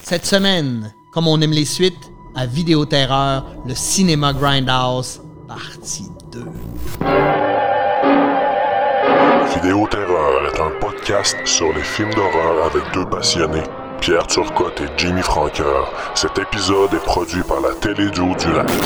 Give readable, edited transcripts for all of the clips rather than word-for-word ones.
Cette semaine, comme on aime les suites, à Vidéoterreur, le cinéma Grindhouse, partie 2. Vidéoterreur est un podcast sur les films d'horreur avec deux passionnés, Pierre Turcotte et Jimmy Franqueur. Cet épisode est produit par la Télédo du Lac.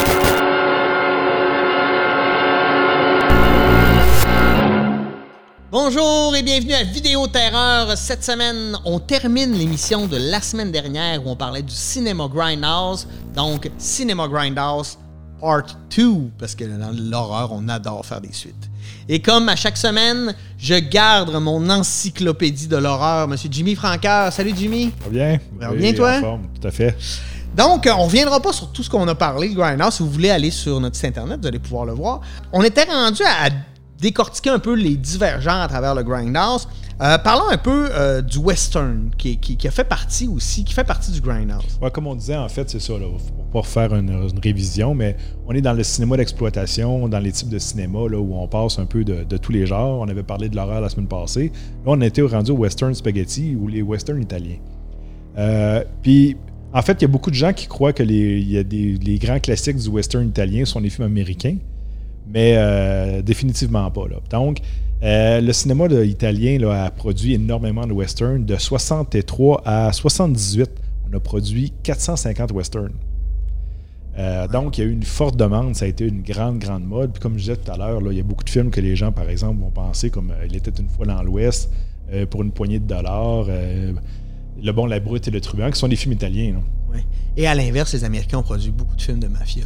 Bonjour et bienvenue à Vidéoterreur. Cette semaine, on termine l'émission de la semaine dernière où on parlait du cinéma Grindhouse. Donc, cinéma Grindhouse Part 2, parce que dans l'horreur, on adore faire des suites. Et comme à chaque semaine, je garde mon encyclopédie de l'horreur. Monsieur Jimmy Franqueur. Salut Jimmy. Ça va bien? Ça va bien, toi? En forme, tout à fait. Donc, on ne reviendra pas sur tout ce qu'on a parlé de Grindhouse. Si vous voulez aller sur notre site internet, vous allez pouvoir le voir. On était rendu à décortiquer un peu les divergents à travers le Grindhouse. Parlons un peu du western qui fait partie aussi, qui fait partie du Grindhouse. Ouais, comme on disait, en fait, c'est ça, là, pour pas faire une révision, mais on est dans le cinéma d'exploitation, dans les types de cinéma là, où on passe un peu de tous les genres. On avait parlé de l'horreur la semaine passée. Là, on était rendu au western spaghetti ou les westerns italiens. Puis, en fait, il y a beaucoup de gens qui croient que les grands classiques du western italien sont des films américains. Mais définitivement pas. Là. Donc, le cinéma italien là, a produit énormément de westerns. De 63 à 78, on a produit 450 westerns. Donc, il y a eu une forte demande. Ça a été une grande, grande mode. Puis comme je disais tout à l'heure, là, il y a beaucoup de films que les gens, par exemple, vont penser comme « Il était une fois dans l'Ouest », pour une poignée de dollars, « Le bon, la brute et le truand », qui sont des films italiens. Là. Ouais. Et à l'inverse, les Américains ont produit beaucoup de films de mafia.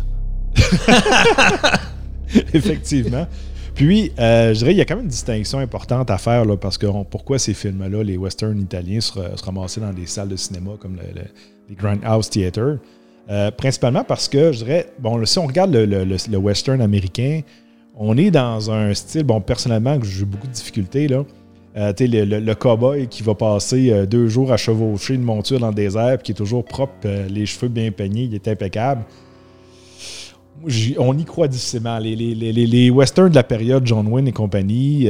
Effectivement. Puis, je dirais qu'il y a quand même une distinction importante à faire là, parce que pourquoi ces films-là, les westerns italiens, se ramassaient dans des salles de cinéma comme les Grindhouse Theatre. Principalement parce que, je dirais, bon, si on regarde le western américain, on est dans un style, bon, personnellement, que j'ai beaucoup de difficultés, là. Le cow-boy qui va passer 2 jours à chevaucher une monture dans le désert, puis qui est toujours propre, les cheveux bien peignés, il est impeccable. On y croit difficilement. Les westerns de la période John Wayne et compagnie,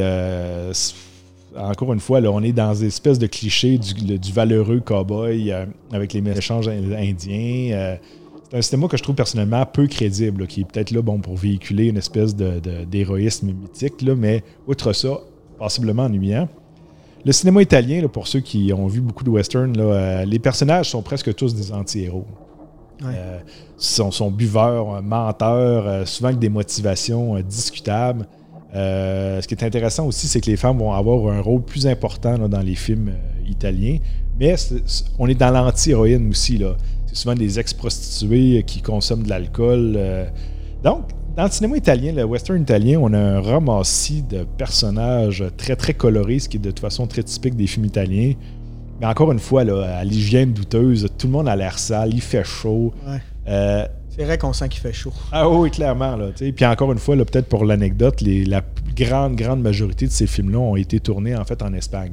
encore une fois, là, on est dans des espèces de clichés du valeureux cow-boy avec les méchants indiens. C'est un cinéma que je trouve personnellement peu crédible, là, qui est peut-être là bon, pour véhiculer une espèce d'héroïsme mythique, là, mais outre ça, possiblement ennuyant. Le cinéma italien, là, pour ceux qui ont vu beaucoup de westerns, là, les personnages sont presque tous des anti-héros. Ouais. Sont buveurs, menteurs, souvent avec des motivations discutables. Ce qui est intéressant aussi, c'est que les femmes vont avoir un rôle plus important là, dans les films italiens. Mais on est dans l'anti-héroïne aussi. Là. C'est souvent des ex-prostituées qui consomment de l'alcool. Donc, dans le cinéma italien, le western italien, on a un ramassis de personnages très, très colorés, ce qui est de toute façon très typique des films italiens. Mais encore une fois, là, à l'hygiène douteuse, tout le monde a l'air sale, il fait chaud. Ouais. C'est vrai qu'on sent qu'il fait chaud. Ah oui, clairement. Là, puis encore une fois, là, peut-être pour l'anecdote, la grande majorité de ces films-là ont été tournés en fait en Espagne.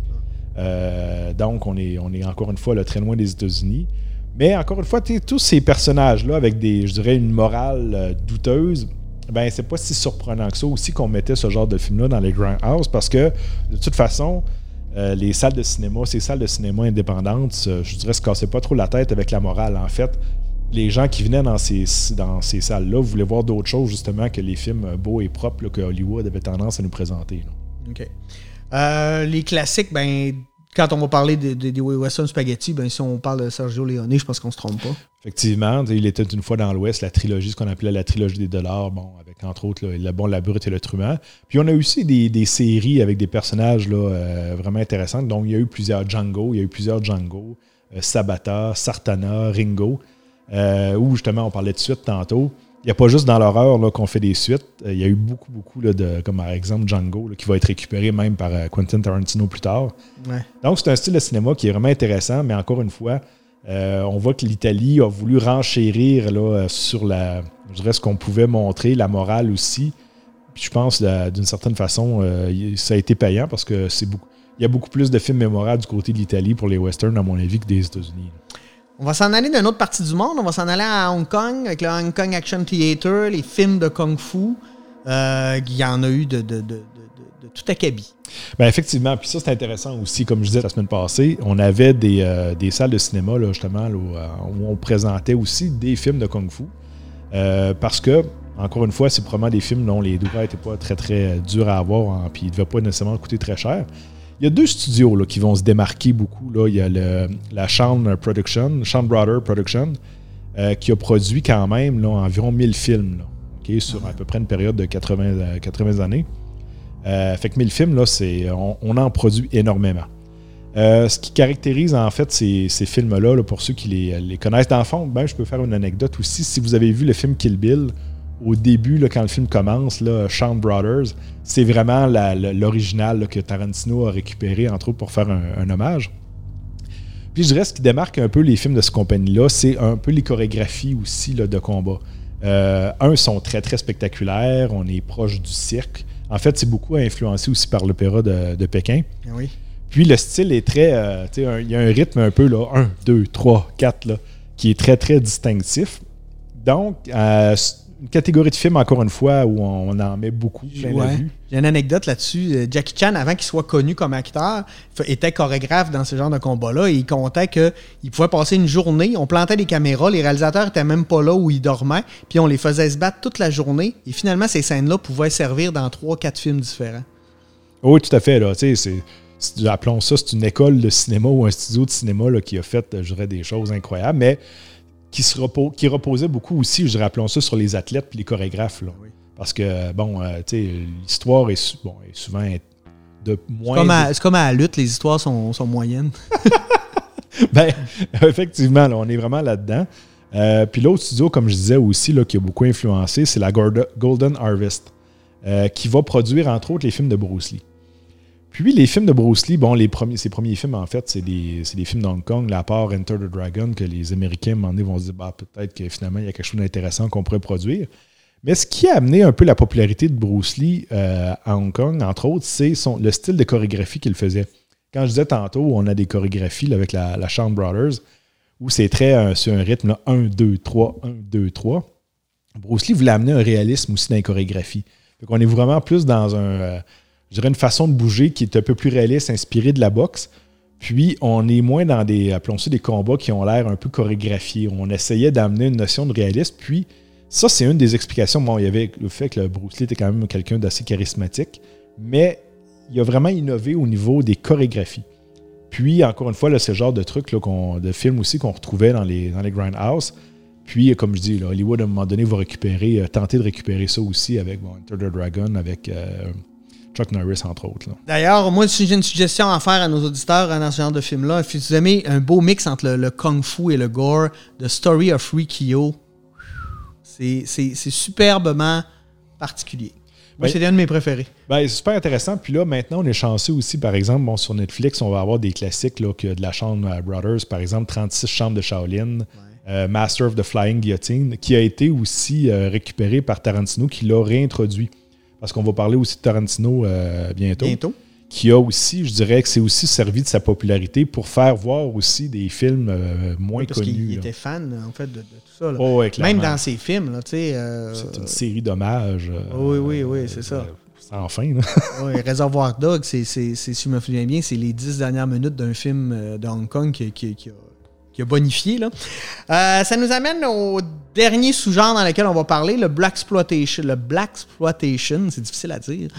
Donc, on est encore une fois là, très loin des États-Unis. Mais encore une fois, tous ces personnages-là avec je dirais, une morale douteuse, ben c'est pas si surprenant que ça aussi qu'on mettait ce genre de film-là dans les Grindhouse parce que, de toute façon, les salles de cinéma, ces salles de cinéma indépendantes, je dirais, se cassaient pas trop la tête avec la morale. En fait, les gens qui venaient dans ces salles-là voulaient voir d'autres choses, justement, que les films beaux et propres là, que Hollywood avait tendance à nous présenter. Là. OK. Les classiques, ben, quand on va parler des western spaghetti, ben, si on parle de Sergio Leone, je pense qu'on se trompe pas. Effectivement. Il était une fois dans l'Ouest, la trilogie, ce qu'on appelait la trilogie des dollars, bon, avec entre autres là, le bon, la brute et le truand. Puis on a eu aussi des séries avec des personnages là, vraiment intéressants. Donc il y a eu plusieurs Django, Sabata, Sartana, Ringo, où justement on parlait de suite tantôt. Il n'y a pas juste dans l'horreur là, qu'on fait des suites. Il y a eu beaucoup là, comme par exemple Django, là, qui va être récupéré même par Quentin Tarantino plus tard. Ouais. Donc c'est un style de cinéma qui est vraiment intéressant, mais encore une fois, on voit que l'Italie a voulu renchérir là, sur je dirais ce qu'on pouvait montrer, la morale aussi. Puis je pense d'une certaine façon, ça a été payant parce que il y a beaucoup plus de films mémorables du côté de l'Italie pour les westerns, à mon avis, que des États-Unis. On va s'en aller d'une autre partie du monde. On va s'en aller à Hong Kong avec le Hong Kong Action Theatre, les films de Kung Fu. Il y en a eu de tout acabit. Ben effectivement, puis ça c'est intéressant aussi, comme je disais la semaine passée, on avait des salles de cinéma là, justement là, où on présentait aussi des films de Kung-Fu. Parce que, encore une fois, c'est probablement des films dont les droits n'étaient pas très très durs à avoir, puis ils ne devaient pas nécessairement coûter très cher. Il y a 2 studios là, qui vont se démarquer beaucoup. Là. Il y a la Shawn Brother Production, qui a produit quand même là, environ 1000 films là, okay, sur à peu près une période de 80 années. Fait que 1000 films, là, on en produit énormément. Ce qui caractérise en fait ces films-là, là, pour ceux qui les connaissent, dans le fond, je peux faire une anecdote aussi. Si vous avez vu le film Kill Bill, au début, là, quand le film commence, là, Shawn Brothers, c'est vraiment l'original là, que Tarantino a récupéré, entre autres, pour faire un hommage. Puis je dirais, ce qui démarque un peu les films de cette compagnie-là, c'est un peu les chorégraphies aussi là, de combat. Sont très, très spectaculaires. On est proche du cirque. En fait, c'est beaucoup influencé aussi par l'opéra de Pékin. Oui. Puis le style est très... il y a un rythme un peu, là, 1, 2, 3, 4, là, qui est très, très distinctif. Donc, une catégorie de films, encore une fois, où on en met beaucoup plein la vue. J'ai une anecdote là-dessus. Jackie Chan, avant qu'il soit connu comme acteur, était chorégraphe dans ce genre de combat-là et il comptait qu'il pouvait passer une journée, on plantait des caméras, les réalisateurs n'étaient même pas là où ils dormaient, puis on les faisait se battre toute la journée et finalement, ces scènes-là pouvaient servir dans 3-4 films différents. Oui, tout à fait. Là, appelons ça, c'est une école de cinéma ou un studio de cinéma là, qui a fait, je dirais, des choses incroyables, mais qui reposait beaucoup aussi, je dirais, appelons ça, sur les athlètes et les chorégraphes. Là. Oui. Parce que, l'histoire est souvent de moins... C'est comme à la lutte, les histoires sont moyennes. Effectivement, là, on est vraiment là-dedans. Puis l'autre studio, comme je disais aussi, là, qui a beaucoup influencé, c'est la Golden Harvest, qui va produire, entre autres, les films de Bruce Lee. Puis les films de Bruce Lee, ses premiers films, en fait, c'est des films d'Hong Kong, à part Enter the Dragon, que les Américains, à un moment donné, vont se dire peut-être que finalement, il y a quelque chose d'intéressant qu'on pourrait produire. Mais ce qui a amené un peu la popularité de Bruce Lee à Hong Kong, entre autres, c'est le style de chorégraphie qu'il faisait. Quand je disais tantôt, on a des chorégraphies là, avec la Shawn Brothers, où c'est très sur un rythme là, 1, 2, 3, 1, 2, 3. Bruce Lee voulait amener un réalisme aussi dans les chorégraphies. Donc on est vraiment plus dans je dirais une façon de bouger qui est un peu plus réaliste, inspirée de la boxe. Puis, on est moins dans appelons ça des combats qui ont l'air un peu chorégraphiés. On essayait d'amener une notion de réalisme. Puis, ça, c'est une des explications. Bon, il y avait le fait que Bruce Lee était quand même quelqu'un d'assez charismatique, mais il a vraiment innové au niveau des chorégraphies. Puis, encore une fois, là, c'est le genre de truc là, de films aussi qu'on retrouvait dans les Grindhouse. Puis, comme je dis, là, Hollywood, à un moment donné, va tenter de récupérer ça aussi avec Enter the Dragon, avec... Chuck Norris, entre autres. Là. D'ailleurs, moi, j'ai une suggestion à faire à nos auditeurs dans ce genre de film-là. Si vous aimez un beau mix entre le kung-fu et le gore, The Story of Riki-Oh, c'est superbement particulier. Moi, c'est l'un de mes préférés. C'est super intéressant. Puis là, maintenant, on est chanceux aussi. Par exemple, sur Netflix, on va avoir des classiques là, de la Shawn Brothers. Par exemple, 36 Chambres de Shaolin, Master of the Flying Guillotine, qui a été aussi récupéré par Tarantino, qui l'a réintroduit. Parce qu'on va parler aussi de Tarantino bientôt. Qui a aussi, je dirais que c'est aussi servi de sa popularité pour faire voir aussi des films moins connus. Parce qu'il était fan, en fait, de tout ça. Là. Oh, ouais, même dans ses films, là, tu sais... c'est une série d'hommages. Oui, c'est ça. Sans fin. Là. Oui, Reservoir Dogs, si je me souviens bien, c'est les 10 dernières minutes d'un film de Hong Kong qui a bonifié. Là. Ça nous amène au dernier sous-genre dans lequel on va parler, le Blaxploitation. Le Blaxploitation, c'est difficile à dire.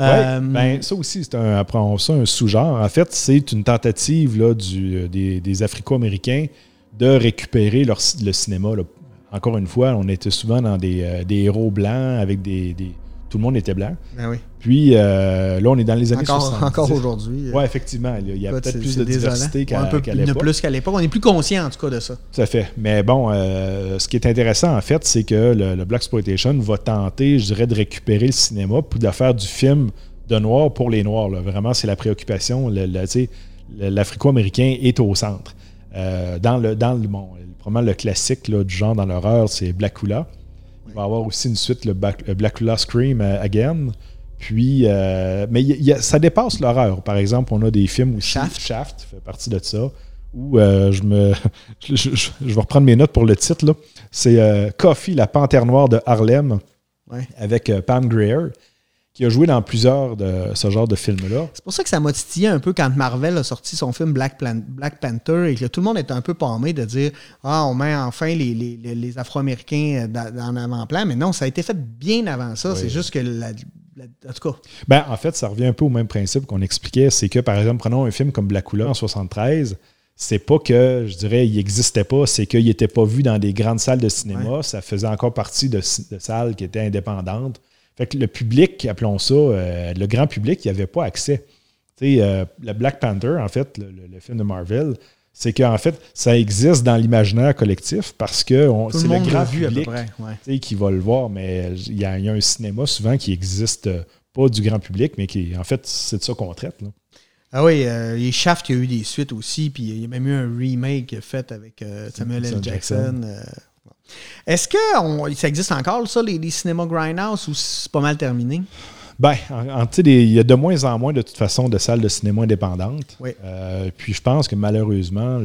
Ça aussi, c'est un sous-genre. En fait, c'est une tentative là, des Africo-Américains de récupérer le cinéma. Là. Encore une fois, on était souvent dans des héros blancs avec tout le monde était blanc. Ben oui. Puis là, on est dans les années 70. Encore aujourd'hui. Oui, effectivement. Il y a peut-être plus de diversité qu'à l'époque. Il y en a plus qu'à l'époque. On est plus conscient, en tout cas, de ça. Tout à fait. Mais bon, ce qui est intéressant, en fait, c'est que le Blaxploitation va tenter, je dirais, de récupérer le cinéma puis de faire du film de noir pour les noirs. Là. Vraiment, c'est la préoccupation. L'Africo-Américain est au centre. Probablement le classique là, du genre dans l'horreur, c'est Blackula. Il va y avoir aussi une suite, le Blackula Scream Again. Puis, mais ça dépasse l'horreur. Par exemple, on a des films où Shaft fait partie de ça. Où je vais reprendre mes notes pour le titre. Là. C'est Coffy, la panthère noire de Harlem, avec Pam Grier, qui a joué dans plusieurs de ce genre de films-là. C'est pour ça que ça m'a titillé un peu quand Marvel a sorti son film Black Panther et que tout le monde était un peu pâmé de dire « Ah, on met enfin les Afro-Américains en avant-plan », mais non, ça a été fait bien avant ça. Oui. C'est juste que, en tout cas... en fait, ça revient un peu au même principe qu'on expliquait. C'est que, par exemple, prenons un film comme Blackula en 1973, c'est pas que, je dirais, il n'existait pas, c'est qu'il n'était pas vu dans des grandes salles de cinéma. Ouais. Ça faisait encore partie de salles qui étaient indépendantes. Fait que le public, appelons ça, le grand public, il n'y avait pas accès. Le Black Panther, en fait, le film de Marvel, c'est qu'en fait, ça existe dans l'imaginaire collectif parce que c'est le grand public qui va le voir. Mais il y a un cinéma souvent qui n'existe pas du grand public, mais qui, en fait, c'est de ça qu'on traite. Là. Ah oui, les Shaft, il y a eu des suites aussi, puis il y a même eu un remake fait avec Samuel L. Jackson. Est-ce que ça existe encore, ça, les cinémas Grindhouse, ou c'est pas mal terminé? Il y a de moins en moins, de toute façon, de salles de cinéma indépendantes. Oui. Puis je pense que malheureusement,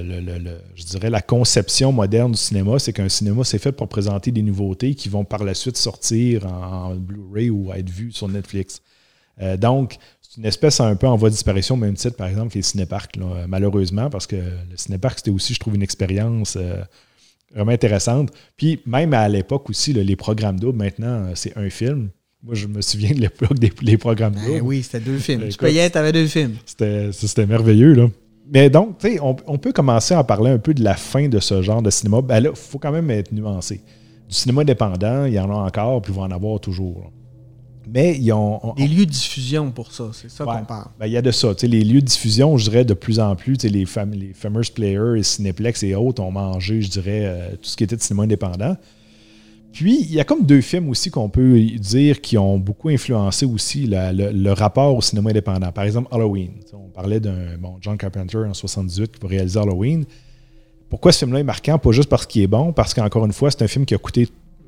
je dirais la conception moderne du cinéma, c'est qu'un cinéma, c'est fait pour présenter des nouveautés qui vont par la suite sortir en Blu-ray ou être vues sur Netflix. Donc, c'est une espèce un peu en voie de disparition, même titre, par exemple, que les cinéparcs, là, malheureusement, parce que le cinéparc, c'était aussi, je trouve, une expérience... vraiment intéressante. Puis même à l'époque aussi, les programmes doubles, maintenant, c'est un film. Moi, je me souviens de l'époque des programmes doubles. Oui, c'était 2 films. Tu payais, tu avais 2 films. C'était merveilleux, là. Mais donc, tu sais, on peut commencer à en parler un peu de la fin de ce genre de cinéma. Là, il faut quand même être nuancé. Du cinéma indépendant, il y en a encore, puis il va en avoir toujours. Là. Mais ils ont... Les lieux de diffusion pour ça, c'est ça qu'on parle. Il y a de ça. Les lieux de diffusion, je dirais, de plus en plus, les famous players, et Cinéplex et autres ont mangé, je dirais, tout ce qui était de cinéma indépendant. Puis, il y a comme 2 films aussi qu'on peut dire qui ont beaucoup influencé aussi le rapport au cinéma indépendant. Par exemple, Halloween. On parlait d'un John Carpenter en 1978 qui va réaliser Halloween. Pourquoi ce film-là est marquant? Pas juste parce qu'il est bon, parce qu'encore une fois, c'est un film qui a coûté,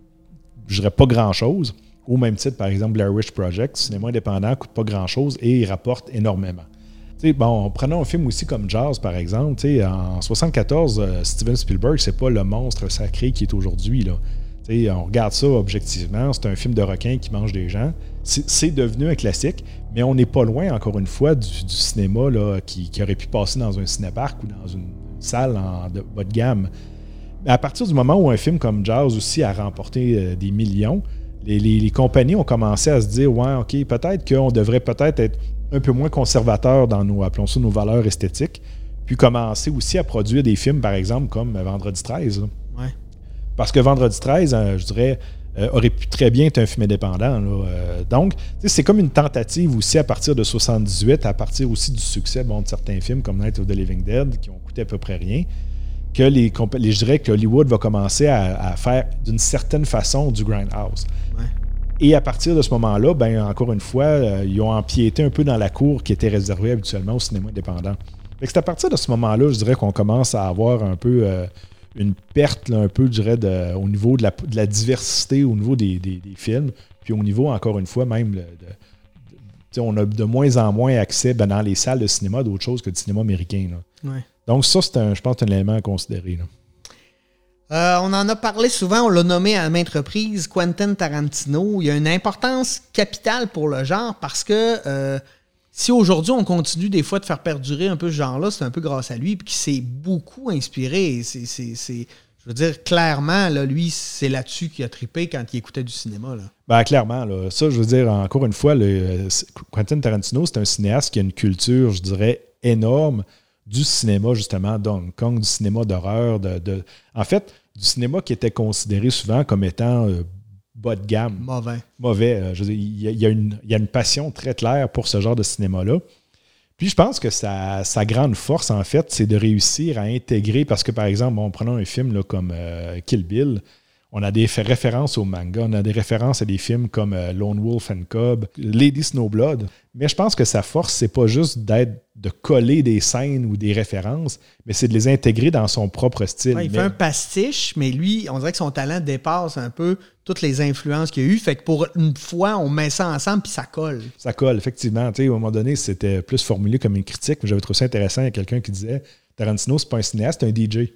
je dirais, pas grand-chose. Au même titre, par exemple, Blair Witch Project, le cinéma indépendant ne coûte pas grand-chose et il rapporte énormément. Prenons un film aussi comme Jaws, par exemple. En 1974, Steven Spielberg, c'est pas le monstre sacré qui est aujourd'hui. Là. On regarde ça objectivement. C'est un film de requin qui mange des gens. C'est devenu un classique, mais on n'est pas loin, encore une fois, du cinéma là, qui aurait pu passer dans un cinéparc ou dans une salle de bas de gamme. Mais à partir du moment où un film comme Jaws aussi a remporté des millions, les compagnies ont commencé à se dire « Ouais, OK, peut-être qu'on devrait peut-être être un peu moins conservateur dans nos, appelons ça, nos valeurs esthétiques, puis commencer aussi à produire des films, par exemple, comme Vendredi 13. » Ouais. Parce que Vendredi 13, je dirais, aurait pu très bien être un film indépendant. Là. Donc, c'est comme une tentative aussi à partir de 1978, à partir aussi du succès de certains films comme Night of the Living Dead, qui ont coûté à peu près rien, que je dirais que Hollywood va commencer à faire d'une certaine façon du grindhouse. Ouais. Et à partir de ce moment-là, encore une fois, ils ont empiété un peu dans la cour qui était réservée habituellement au cinéma indépendant. Fait que c'est à partir de ce moment-là, je dirais qu'on commence à avoir un peu une perte, là, un peu, je dirais, au niveau de la diversité, au niveau des films, puis au niveau, encore une fois, même, on a de moins en moins accès dans les salles de cinéma d'autres choses que du cinéma américain. Là. Ouais. Donc ça, je pense, un élément à considérer. Là. On en a parlé souvent, on l'a nommé à maintes reprises, Quentin Tarantino. Il y a une importance capitale pour le genre parce que si aujourd'hui on continue des fois de faire perdurer un peu ce genre-là, c'est un peu grâce à lui, puis qui s'est beaucoup inspiré. Je veux dire, clairement, là, lui, c'est là-dessus qu'il a trippé quand il écoutait du cinéma. Là. Clairement, là, ça, je veux dire, encore une fois, Quentin Tarantino, c'est un cinéaste qui a une culture, je dirais, énorme du cinéma, justement, d'Hong Kong, du cinéma d'horreur, en fait, du cinéma qui était considéré souvent comme étant bas de gamme. Mauvais. Je veux dire, il y a une passion très claire pour ce genre de cinéma-là. Puis je pense que sa grande force, en fait, c'est de réussir à intégrer, parce que, par exemple, prenons un film là, comme Kill Bill, on a des références au manga, on a des références à des films comme Lone Wolf and Cub, Lady Snowblood. Mais je pense que sa force, c'est pas juste de coller des scènes ou des références, mais c'est de les intégrer dans son propre style. Ouais, il fait un pastiche, mais lui, on dirait que son talent dépasse un peu toutes les influences qu'il y a eu. Fait que pour une fois, on met ça ensemble puis ça colle. Ça colle, effectivement. Tu sais, à un moment donné, c'était plus formulé comme une critique, mais j'avais trouvé ça intéressant. Il y a quelqu'un qui disait Tarantino, c'est pas un cinéaste, c'est un DJ.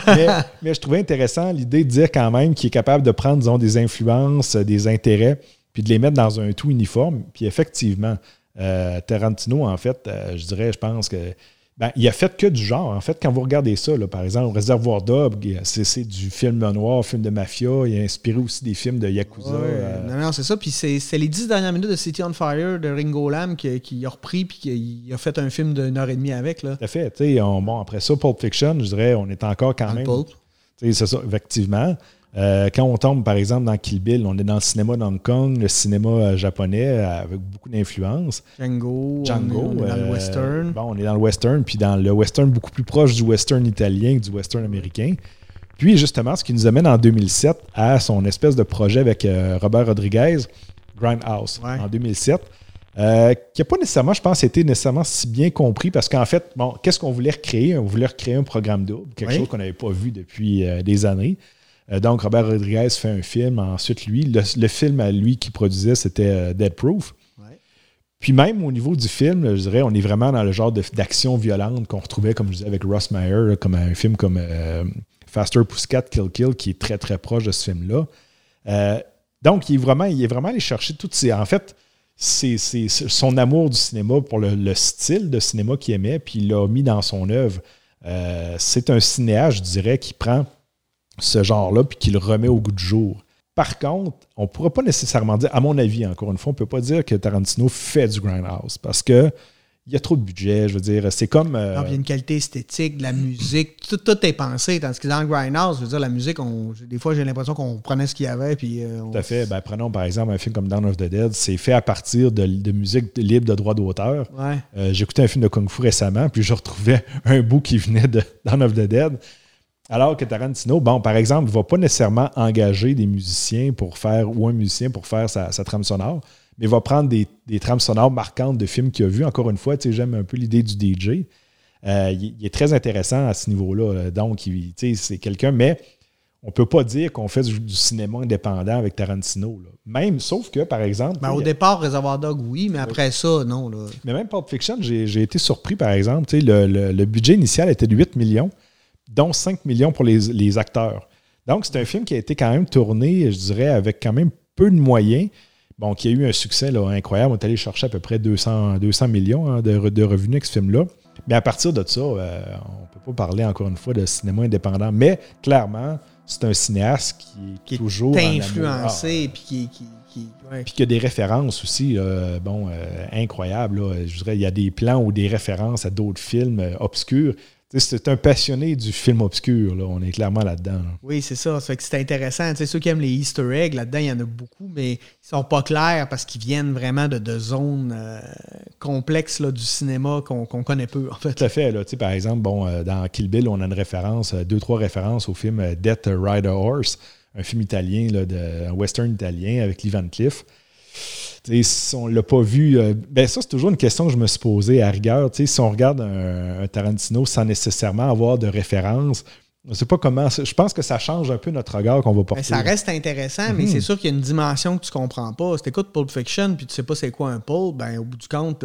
mais je trouvais intéressant l'idée de dire quand même qu'il est capable de prendre, disons, des influences, des intérêts puis de les mettre dans un tout uniforme. Puis effectivement, Tarantino, en fait, je pense que il a fait que du genre. En fait, quand vous regardez ça, là, par exemple, Réservoir Dogs, c'est du film noir, film de mafia. Il a inspiré aussi des films de Yakuza. Non, c'est ça. Puis c'est les 10 dernières minutes de City on Fire de Ringo Lam qui a repris puis qui a fait un film d'1h30 avec. Là. Tout à fait. Après ça, Pulp Fiction, je dirais, on est encore quand même... C'est ça, effectivement. Quand on tombe, par exemple, dans Kill Bill, on est dans le cinéma d'Hong Kong, le cinéma japonais avec beaucoup d'influence. Django, on est dans le western. On est dans le western, puis dans le western beaucoup plus proche du western italien que du western américain. Puis, justement, ce qui nous amène en 2007 à son espèce de projet avec Robert Rodriguez, Grindhouse, en 2007, qui n'a pas nécessairement, je pense, été nécessairement si bien compris, parce qu'en fait, qu'est-ce qu'on voulait recréer? On voulait recréer un programme double, quelque chose qu'on n'avait pas vu depuis des années. Donc, Robert Rodriguez fait un film. Ensuite, lui, le film à lui qui produisait, c'était Dead Proof. Ouais. Puis même au niveau du film, je dirais, on est vraiment dans le genre d'action violente qu'on retrouvait, comme je disais, avec Ross Meyer, comme un film comme Faster Pussycat Kill Kill, qui est très, très proche de ce film-là. Donc, il est vraiment allé chercher toutes ces... En fait, c'est son amour du cinéma pour le style de cinéma qu'il aimait, puis il l'a mis dans son œuvre. C'est un cinéaste, je dirais, qui prend ce genre-là, puis qu'il le remet au goût du jour. Par contre, on ne pourra pas nécessairement dire, à mon avis, encore une fois, on ne peut pas dire que Tarantino fait du Grindhouse, parce que il y a trop de budget, je veux dire, c'est comme... il y a une qualité esthétique, de la musique, tout est pensé, tandis que dans Grindhouse, je veux dire, la musique, des fois, j'ai l'impression qu'on prenait ce qu'il y avait, puis... Tout à fait. Prenons, par exemple, un film comme Dawn of the Dead, c'est fait à partir de musique libre de droit d'auteur. Ouais. J'écoutais un film de Kung Fu récemment, puis je retrouvais un bout qui venait de Dawn of the Dead. Alors que Tarantino, par exemple, ne va pas nécessairement engager des musiciens ou un musicien pour faire sa trame sonore, mais va prendre des trames sonores marquantes de films qu'il a vus. Encore une fois, j'aime un peu l'idée du DJ. Il est très intéressant à ce niveau-là. Donc, c'est quelqu'un, mais on ne peut pas dire qu'on fait du cinéma indépendant avec Tarantino. Là. Même, sauf que, par exemple... au départ, Réservoir Dogs, oui, mais après ça, non. Là. Mais même Pulp Fiction, j'ai été surpris, par exemple. Le budget initial était de 8 millions. Dont 5 millions pour les acteurs. Donc, c'est un film qui a été quand même tourné, je dirais, avec quand même peu de moyens. Qui a eu un succès là, incroyable. On est allé chercher à peu près 200 millions de revenus avec ce film-là. Mais à partir de ça, on ne peut pas parler encore une fois de cinéma indépendant. Mais clairement, c'est un cinéaste qui est toujours influencé. Puis qui a des références aussi incroyables. Là. Je dirais, il y a des plans ou des références à d'autres films obscurs. C'est un passionné du film obscur. Là. On est clairement là-dedans. Là. Oui, c'est ça. Ça fait que c'est intéressant. Ceux qui aiment les Easter eggs, là-dedans, il y en a beaucoup, mais ils sont pas clairs parce qu'ils viennent vraiment de zones complexes là, du cinéma qu'on connaît peu, en fait. Tout à fait. Là. Par exemple, dans Kill Bill, on a une référence, 2-3 références au film Death Ride a Horse, un film italien, un western italien avec Lee Van Cleef. Si on ne l'a pas vu, ça, c'est toujours une question que je me suis posée à rigueur. Si on regarde un Tarantino sans nécessairement avoir de référence, je ne sais pas comment. Je pense que ça change un peu notre regard qu'on va porter. Ça reste intéressant, mais c'est sûr qu'il y a une dimension que tu ne comprends pas. Si tu écoutes Pulp Fiction puis tu ne sais pas c'est quoi un pulp, au bout du compte,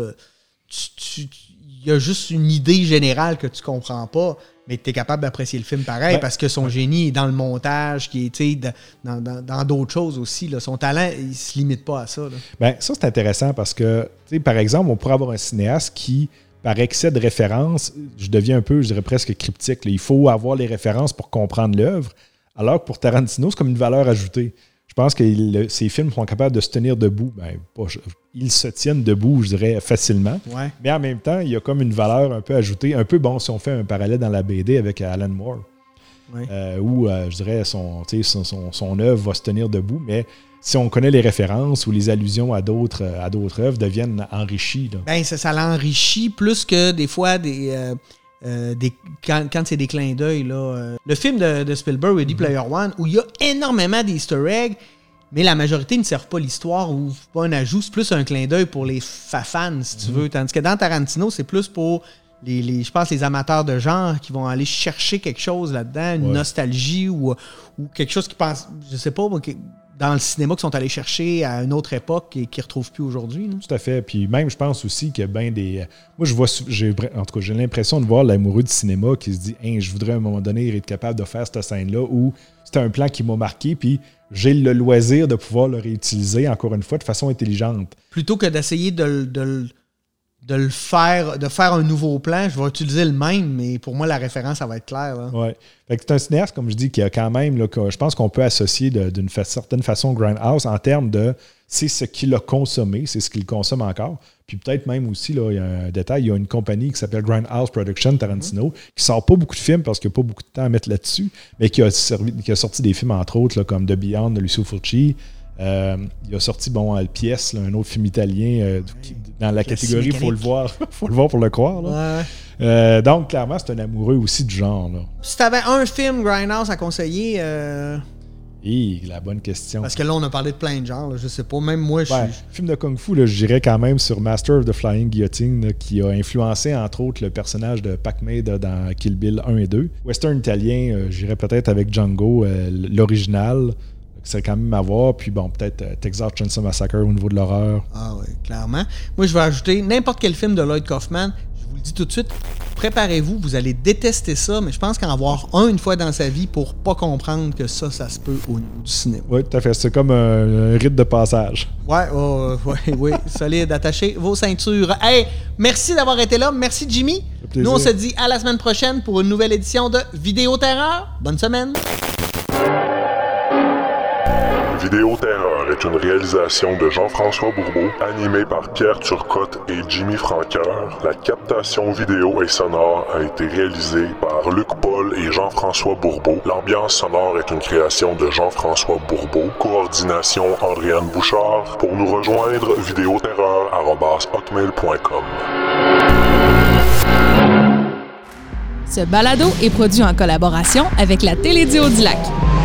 il y a juste une idée générale que tu ne comprends pas. Mais tu es capable d'apprécier le film pareil parce que son génie est dans le montage, qui est dans d'autres choses aussi. Là. Son talent, il ne se limite pas à ça. Là. Ça, c'est intéressant parce que, par exemple, on pourrait avoir un cinéaste qui, par excès de références, je deviens un peu, je dirais presque cryptique. Là. Il faut avoir les références pour comprendre l'œuvre. Alors que pour Tarantino, c'est comme une valeur ajoutée. Je pense que ces films sont capables de se tenir debout. Ils se tiennent debout, je dirais, facilement. Ouais. Mais en même temps, il y a comme une valeur un peu ajoutée. Un peu, si on fait un parallèle dans la BD avec Alan Moore, où, je dirais, son œuvre va se tenir debout. Mais si on connaît les références ou les allusions à d'autres œuvres, deviennent enrichies. Là. Ça l'enrichit plus que des fois quand c'est des clins d'œil. Là. Le film de Spielberg, Ready Player One, où il y a énormément d'Easter eggs, mais la majorité ne servent pas l'histoire ou pas un ajout, c'est plus un clin d'œil pour les fans, si tu veux. Tandis que dans Tarantino, c'est plus pour je pense les amateurs de genre qui vont aller chercher quelque chose là-dedans, une nostalgie ou quelque chose qui pense, je sais pas, dans le cinéma qui sont allés chercher à une autre époque et qui ne retrouvent plus aujourd'hui. Là. Tout à fait. Puis même, je pense aussi que moi, j'ai l'impression de voir l'amoureux du cinéma qui se dit je voudrais à un moment donné être capable de faire cette scène-là ou c'était un plan qui m'a marqué, puis j'ai le loisir de pouvoir le réutiliser, encore une fois, de façon intelligente. Plutôt que d'essayer de faire un nouveau plan, je vais utiliser le même, mais pour moi, la référence, ça va être clair. Oui. C'est un cinéaste, comme je dis, qui a quand même, là, je pense qu'on peut associer d'une certaine façon Grindhouse en termes de c'est ce qu'il a consommé, c'est ce qu'il consomme encore. Puis peut-être même aussi, là, il y a un détail, il y a une compagnie qui s'appelle Grindhouse Production Tarantino, qui sort pas beaucoup de films parce qu'il n'y a pas beaucoup de temps à mettre là-dessus, mais qui a sorti des films, entre autres, là, comme The Beyond de Lucio Fulci. Il a sorti Pièce, là, un autre film italien dans la catégorie, il faut le voir pour le croire. Là. Ouais. Donc, clairement, c'est un amoureux aussi du genre. Là. Si tu avais un film Grindhouse à conseiller... la bonne question. Parce que là, on a parlé de plein de genres. Là, je sais pas, même moi, film de Kung Fu, là, je dirais quand même sur Master of the Flying Guillotine, là, qui a influencé, entre autres, le personnage de Pak Made dans Kill Bill 1 et 2. Western italien, je dirais peut-être avec Django, l'original. C'est quand même à voir. Puis bon, peut-être Texas Chainsaw Massacre au niveau de l'horreur. Ah oui, clairement. Moi, je vais ajouter n'importe quel film de Lloyd Kaufman. Je vous le dis tout de suite, préparez-vous, vous allez détester ça, mais je pense qu'en voir une fois dans sa vie pour pas comprendre que ça se peut au niveau du cinéma. Oui, tout à fait. C'est comme un rite de passage. Oui, solide. Attachez vos ceintures. Hey, merci d'avoir été là. Merci, Jimmy. Nous, on se dit à la semaine prochaine pour une nouvelle édition de Vidéo Terreur. Bonne semaine. Vidéo Terreur est une réalisation de Jean-François Bourbeau, animé par Pierre Turcotte et Jimmy Franqueur. La captation vidéo et sonore a été réalisée par Luc Paul et Jean-François Bourbeau. L'ambiance sonore est une création de Jean-François Bourbeau. Coordination Andréane Bouchard. Pour nous rejoindre, videoterreur@hotmail.com. Ce balado est produit en collaboration avec la Télédio du Lac.